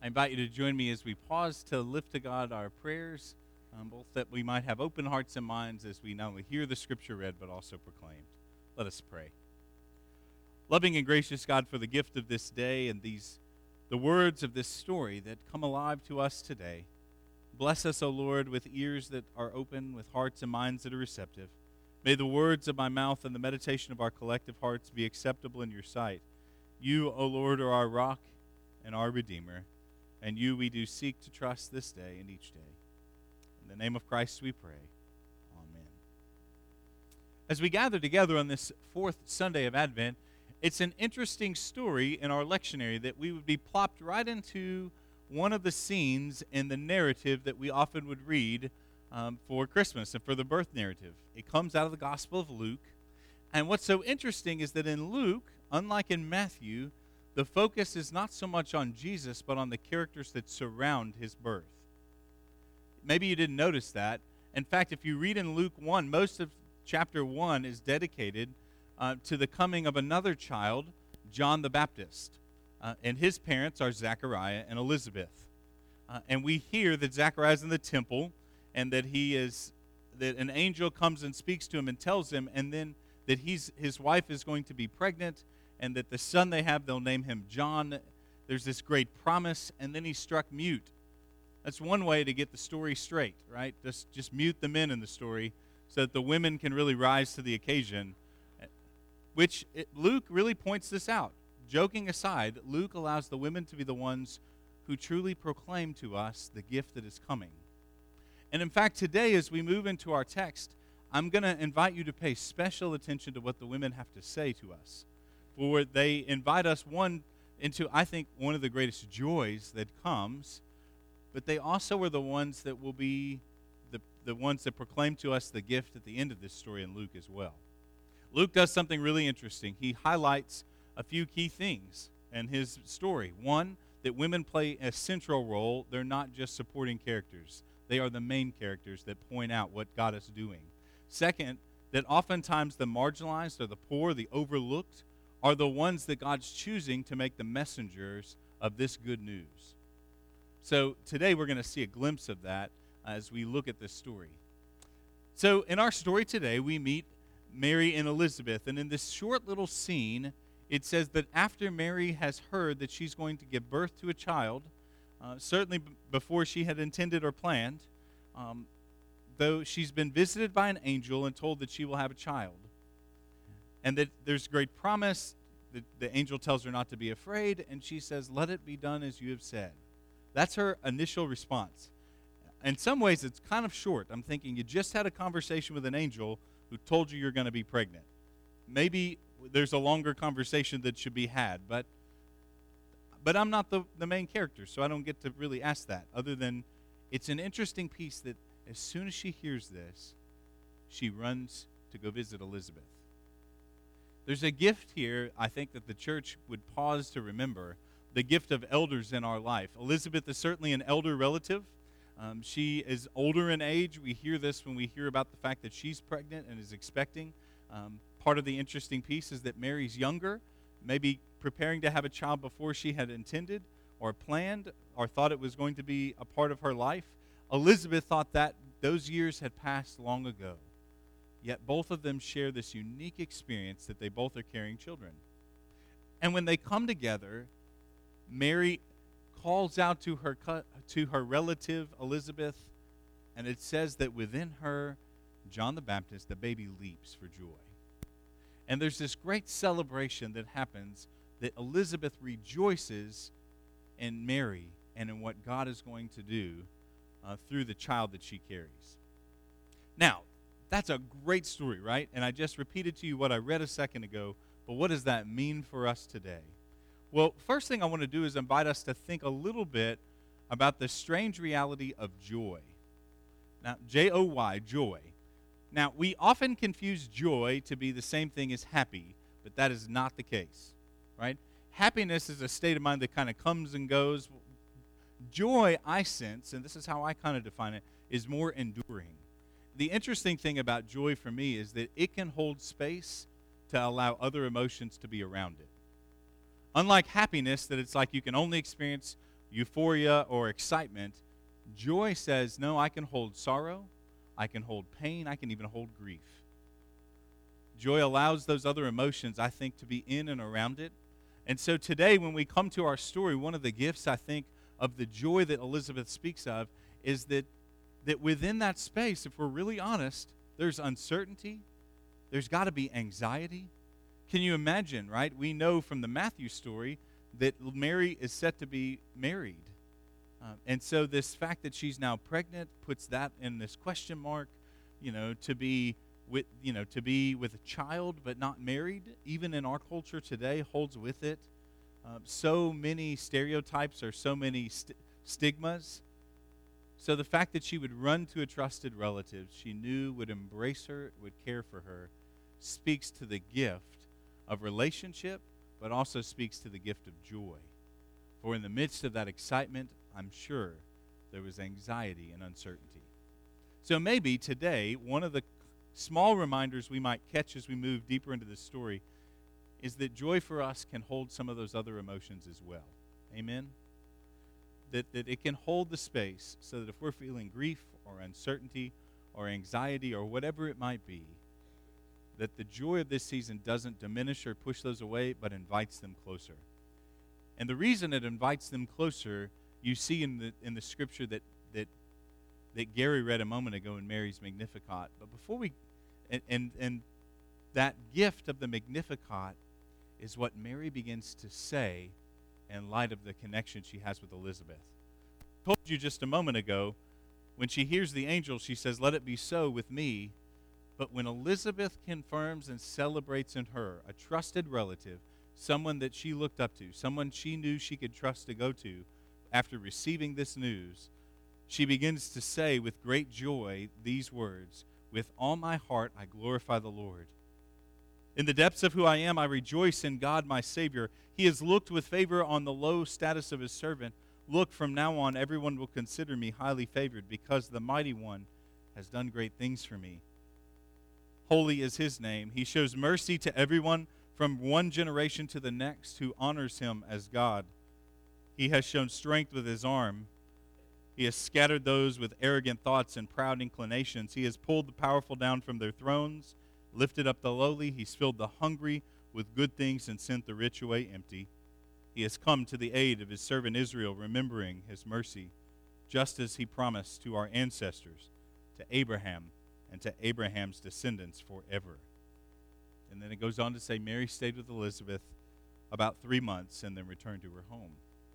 invite you to join me as we pause to lift to God our prayers, both that we might have open hearts and minds as we not only hear the scripture read but also proclaimed. Let us pray. Loving and gracious God, for the gift of this day and the words of this story that come alive to us today, bless us, O Lord, with ears that are open, with hearts and minds that are receptive. May the words of my mouth and the meditation of our collective hearts be acceptable in your sight. You, O Lord, are our rock and our Redeemer, and you we do seek to trust this day and each day. In the name of Christ we pray. Amen. As we gather together on this fourth Sunday of Advent, it's an interesting story in our lectionary that we would be plopped right into one of the scenes in the narrative that we often would read for Christmas and for the birth narrative. It comes out of the Gospel of Luke. And what's so interesting is that in Luke, unlike in Matthew, the focus is not so much on Jesus, but on the characters that surround his birth. Maybe you didn't notice that. In fact, if you read in Luke 1, most of chapter 1 is dedicated to the coming of another child, John the Baptist. And his parents are Zechariah and Elizabeth. And we hear that Zechariah is in the temple, and that that an angel comes and speaks to him and tells him, and then that his wife is going to be pregnant, and that the son they have, they'll name him John. There's this great promise, and then he's struck mute. That's one way to get the story straight, right? Just mute the men in the story so that the women can really rise to the occasion, Luke really points this out. Joking aside, Luke allows the women to be the ones who truly proclaim to us the gift that is coming. And in fact, today as we move into our text, I'm going to invite you to pay special attention to what the women have to say to us. For they invite us, into, I think, one of the greatest joys that comes, but they also are the ones that will be the ones that proclaim to us the gift at the end of this story in Luke as well. Luke does something really interesting. He highlights a few key things in his story. One, that women play a central role. They're not just supporting characters. They are the main characters that point out what God is doing. Second, that oftentimes the marginalized or the poor, the overlooked, are the ones that God's choosing to make the messengers of this good news. So today we're going to see a glimpse of that as we look at this story. So in our story today, we meet Mary and Elizabeth, and in this short little scene, it says that after Mary has heard that she's going to give birth to a child, certainly before she had intended or planned, though she's been visited by an angel and told that she will have a child, and that there's great promise. The angel tells her not to be afraid, and she says, "Let it be done as you have said." That's her initial response. In some ways, it's kind of short. I'm thinking you just had a conversation with an angel who told you you're going to be pregnant. Maybe there's a longer conversation that should be had, but I'm not the main character, so I don't get to really ask that, other than it's an interesting piece that as soon as she hears this, she runs to go visit Elizabeth. There's a gift here, I think, that the church would pause to remember, the gift of elders in our life. Elizabeth is certainly an elder relative. She is older in age. We hear this when we hear about the fact that she's pregnant and is expecting. Part of the interesting piece is that Mary's younger, maybe preparing to have a child before she had intended or planned or thought it was going to be a part of her life. Elizabeth thought that those years had passed long ago. Yet both of them share this unique experience that they both are carrying children. And when they come together, Mary calls out to her relative Elizabeth, and it says that within her, John the Baptist, the baby leaps for joy. And there's this great celebration that happens that Elizabeth rejoices in Mary and in what God is going to do through the child that she carries. Now, that's a great story, right? And I just repeated to you what I read a second ago, but what does that mean for us today? Well, first thing I want to do is invite us to think a little bit about the strange reality of joy. Now, J-O-Y, joy. Now, we often confuse joy to be the same thing as happy, but that is not the case, right? Happiness is a state of mind that kind of comes and goes. Joy, I sense, and this is how I kind of define it, is more enduring. The interesting thing about joy for me is that it can hold space to allow other emotions to be around it. Unlike happiness, that it's like you can only experience euphoria or excitement, joy says, no, I can hold sorrow, I can hold pain, I can even hold grief. Joy allows those other emotions, I think, to be in and around it. And so today, when we come to our story, one of the gifts, I think, of the joy that Elizabeth speaks of is that within that space, if we're really honest, there's uncertainty, there's got to be anxiety. Can you imagine, right? We know from the Matthew story that Mary is set to be married. And so this fact that she's now pregnant puts that in this question mark, to be with a child but not married, even in our culture today, holds with it so many stereotypes or so many stigmas. So the fact that she would run to a trusted relative she knew would embrace her, would care for her, speaks to the gift of relationship, but also speaks to the gift of joy. For in the midst of that excitement, I'm sure there was anxiety and uncertainty. So maybe today, one of the small reminders we might catch as we move deeper into this story is that joy for us can hold some of those other emotions as well. Amen? That it can hold the space so that if we're feeling grief or uncertainty or anxiety or whatever it might be, that the joy of this season doesn't diminish or push those away, but invites them closer. And the reason it invites them closer, you see in the scripture that Gary read a moment ago in Mary's Magnificat. But before we, and that gift of the Magnificat is what Mary begins to say in light of the connection she has with Elizabeth. I told you just a moment ago, when she hears the angel, she says, "Let it be so with me." But when Elizabeth confirms and celebrates in her a trusted relative, someone that she looked up to, someone she knew she could trust to go to, after receiving this news, she begins to say with great joy these words, "With all my heart I glorify the Lord. In the depths of who I am, I rejoice in God my Savior. He has looked with favor on the low status of his servant. Look, from now on, everyone will consider me highly favored, because the Mighty One has done great things for me. Holy is his name. He shows mercy to everyone from one generation to the next who honors him as God. He has shown strength with his arm. He has scattered those with arrogant thoughts and proud inclinations. He has pulled the powerful down from their thrones, lifted up the lowly. He's filled the hungry with good things and sent the rich away empty. He has come to the aid of his servant Israel, remembering his mercy, just as he promised to our ancestors, to Abraham, and to Abraham's descendants forever." And then it goes on to say Mary stayed with Elizabeth about 3 months and then returned to her home.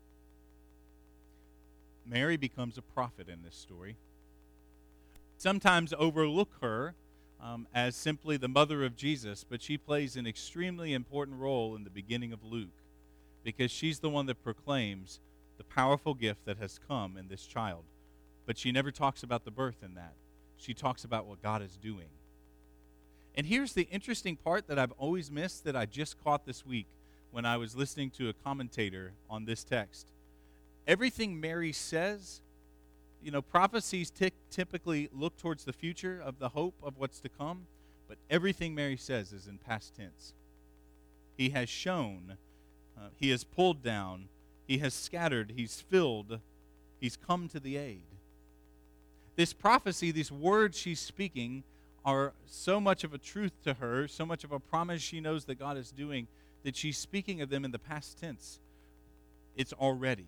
Mary becomes a prophet in this story. Sometimes overlook her as simply the mother of Jesus, but she plays an extremely important role in the beginning of Luke, because she's the one that proclaims the powerful gift that has come in this child. But she never talks about the birth in that. She talks about what God is doing. And here's the interesting part that I've always missed that I just caught this week when I was listening to a commentator on this text. Everything Mary says, prophecies typically look towards the future of the hope of what's to come, but everything Mary says is in past tense. He has shown, he has pulled down, he has scattered, he's filled, he's come to the aid. This prophecy, these words she's speaking, are so much of a truth to her, so much of a promise she knows that God is doing, that she's speaking of them in the past tense. It's already.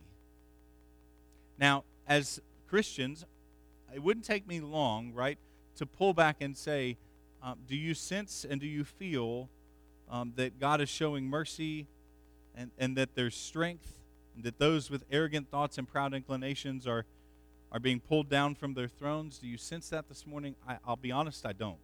Now, as Christians, it wouldn't take me long, right, to pull back and say, do you sense and do you feel that God is showing mercy and that there's strength, and that those with arrogant thoughts and proud inclinations are being pulled down from their thrones? Do you sense that this morning? I'll be honest, I don't.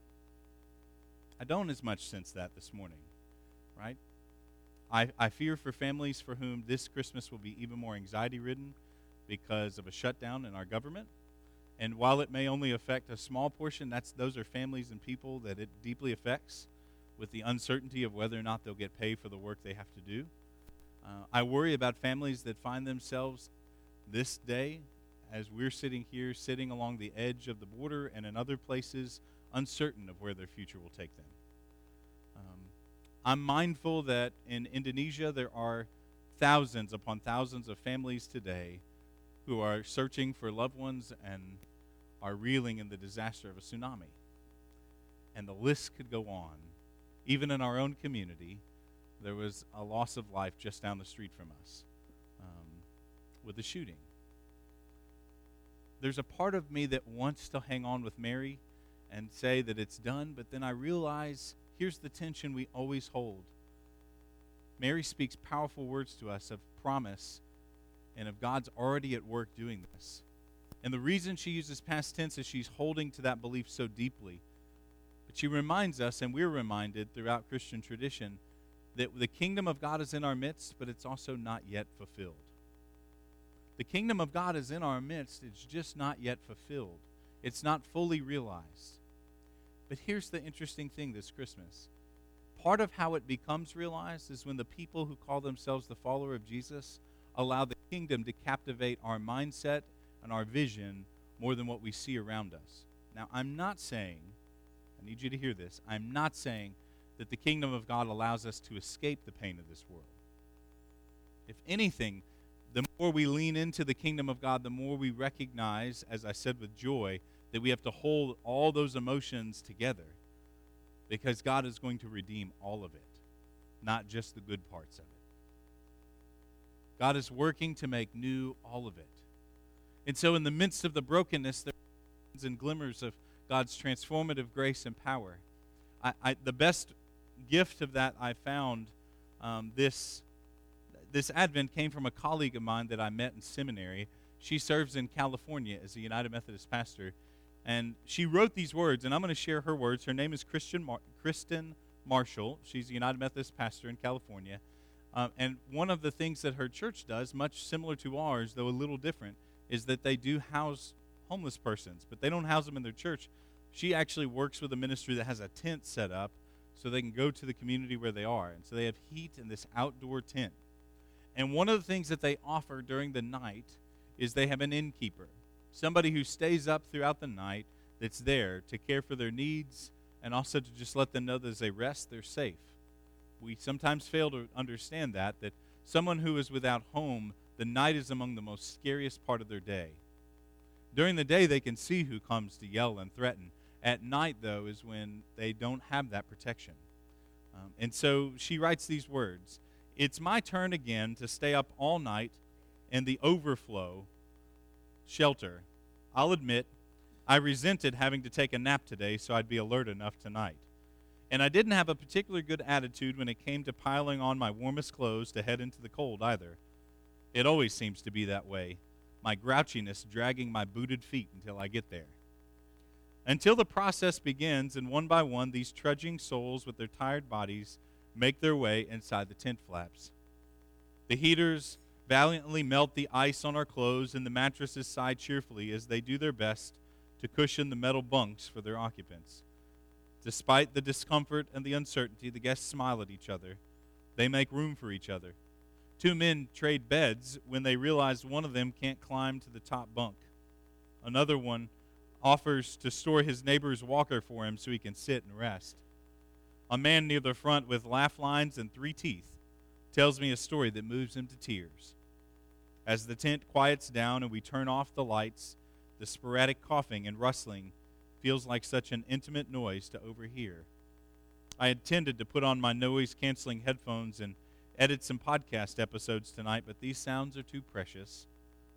I don't as much sense that this morning, right? I fear for families for whom this Christmas will be even more anxiety-ridden because of a shutdown in our government. And while it may only affect a small portion, those are families and people that it deeply affects, with the uncertainty of whether or not they'll get paid for the work they have to do. I worry about families that find themselves this day, as we're sitting here, sitting along the edge of the border and in other places, uncertain of where their future will take them. I'm mindful that in Indonesia there are thousands upon thousands of families today who are searching for loved ones and are reeling in the disaster of a tsunami. And the list could go on. Even in our own community, there was a loss of life just down the street from us with the shooting. There's a part of me that wants to hang on with Mary and say that it's done, but then I realize here's the tension we always hold. Mary speaks powerful words to us of promise and of God's already at work doing this. And the reason she uses past tense is she's holding to that belief so deeply. But she reminds us, and we're reminded throughout Christian tradition, that the kingdom of God is in our midst, but it's also not yet fulfilled. The kingdom of God is in our midst, it's just not yet fulfilled. It's not fully realized. But here's the interesting thing this Christmas. Part of how it becomes realized is when the people who call themselves the follower of Jesus allow the kingdom to captivate our mindset and our vision more than what we see around us. Now, I'm not saying, I need you to hear this, I'm not saying that the kingdom of God allows us to escape the pain of this world. If anything, the more we lean into the kingdom of God, the more we recognize, as I said with joy, that we have to hold all those emotions together because God is going to redeem all of it, not just the good parts of it. God is working to make new all of it. And so in the midst of the brokenness, there are and glimmers of God's transformative grace and power. The best gift of that I found this Advent came from a colleague of mine that I met in seminary. She serves in California as a United Methodist pastor. And she wrote these words, and I'm going to share her words. Her name is Kristen Marshall. She's a United Methodist pastor in California. And one of the things that her church does, much similar to ours, though a little different, is that they do house homeless persons, but they don't house them in their church. She actually works with a ministry that has a tent set up so they can go to the community where they are. And so they have heat in this outdoor tent. And one of the things that they offer during the night is they have an innkeeper, somebody who stays up throughout the night that's there to care for their needs and also to just let them know that as they rest, they're safe. We sometimes fail to understand that someone who is without home, the night is among the most scariest part of their day. During the day, they can see who comes to yell and threaten. At night, though, is when they don't have that protection. And so she writes these words. It's my turn again to stay up all night in the overflow shelter. I'll admit, I resented having to take a nap today so I'd be alert enough tonight. And I didn't have a particularly good attitude when it came to piling on my warmest clothes to head into the cold either. It always seems to be that way, my grouchiness dragging my booted feet until I get there. Until the process begins, and one by one, these trudging souls with their tired bodies make their way inside the tent flaps. The heaters valiantly melt the ice on our clothes, and the mattresses sigh cheerfully as they do their best to cushion the metal bunks for their occupants. Despite the discomfort and the uncertainty, the guests smile at each other. They make room for each other. Two men trade beds when they realize one of them can't climb to the top bunk. Another one offers to store his neighbor's walker for him so he can sit and rest. A man near the front with laugh lines and 3 teeth tells me a story that moves him to tears. As the tent quiets down and we turn off the lights, the sporadic coughing and rustling feels like such an intimate noise to overhear. I intended to put on my noise-canceling headphones and edit some podcast episodes tonight, but these sounds are too precious.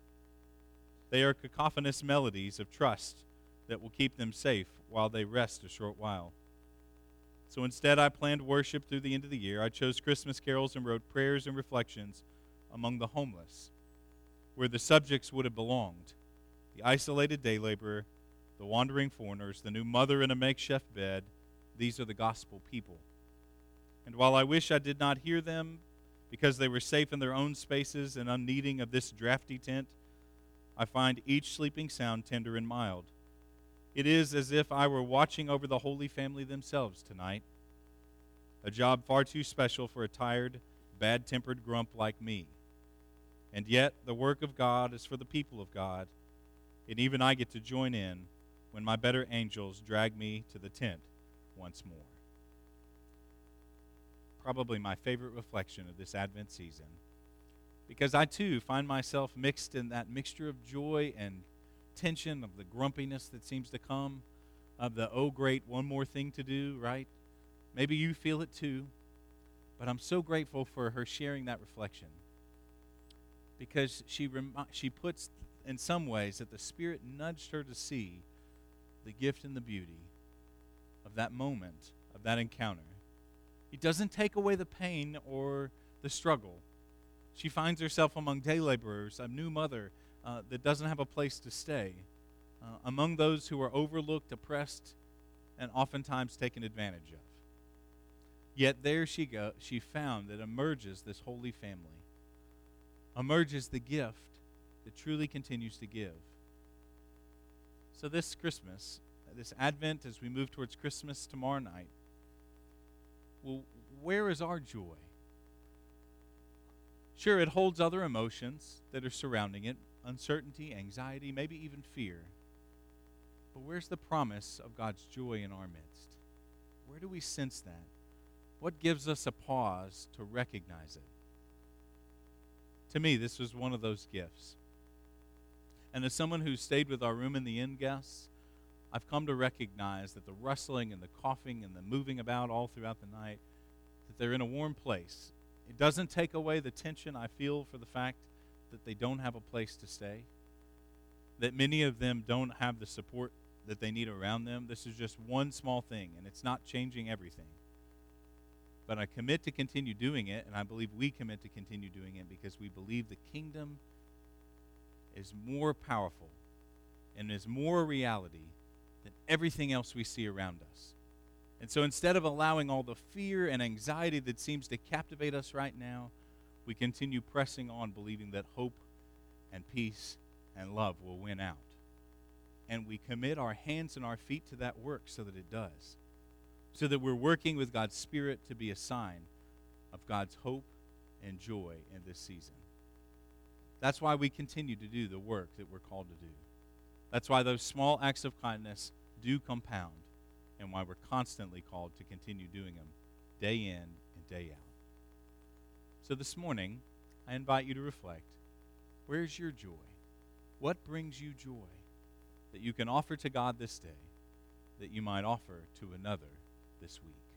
They are cacophonous melodies of trust that will keep them safe while they rest a short while. So instead, I planned worship through the end of the year. I chose Christmas carols and wrote prayers and reflections among the homeless, where the subjects would have belonged: the isolated day laborer, the wandering foreigners, the new mother in a makeshift bed. These are the gospel people. And while I wish I did not hear them because they were safe in their own spaces and unneeding of this drafty tent, I find each sleeping sound tender and mild. It is as if I were watching over the Holy Family themselves tonight, a job far too special for a tired, bad-tempered grump like me. And yet, the work of God is for the people of God, and even I get to join in when my better angels drag me to the tent once more. Probably my favorite reflection of this Advent season. because I too find myself mixed in that mixture of joy and tension, of the grumpiness that seems to come, of the, oh, great, one more thing to do, right? Maybe you feel it too, but I'm so grateful for her sharing that reflection, because she puts, in some ways, that the Spirit nudged her to see the gift and the beauty of that moment, of that encounter. He doesn't take away the pain or the struggle. She finds herself among day laborers, a new mother that doesn't have a place to stay, among those who are overlooked, oppressed, and oftentimes taken advantage of. Yet there she found that emerges this holy family, emerges the gift that truly continues to give. So this Christmas, this Advent, as we move towards Christmas tomorrow night, well, where is our joy? Sure, it holds other emotions that are surrounding it, uncertainty, anxiety, maybe even fear. But where's the promise of God's joy in our midst? Where do we sense that? What gives us a pause to recognize it? To me, this was one of those gifts. And as someone who stayed with our Room in the Inn guests, I've come to recognize that the rustling and the coughing and the moving about all throughout the night, that they're in a warm place. It doesn't take away the tension I feel for the fact that they don't have a place to stay, that many of them don't have the support that they need around them. This is just one small thing, and it's not changing everything. But I commit to continue doing it, and I believe we commit to continue doing it because we believe the kingdom is more powerful and is more a reality than everything else we see around us. And so instead of allowing all the fear and anxiety that seems to captivate us right now, we continue pressing on, believing that hope and peace and love will win out. And we commit our hands and our feet to that work so that it does. So that we're working with God's Spirit to be a sign of God's hope and joy in this season. That's why we continue to do the work that we're called to do. That's why those small acts of kindness do compound, and why we're constantly called to continue doing them day in and day out. So this morning, I invite you to reflect. Where's your joy? What brings you joy that you can offer to God this day, that you might offer to another this week?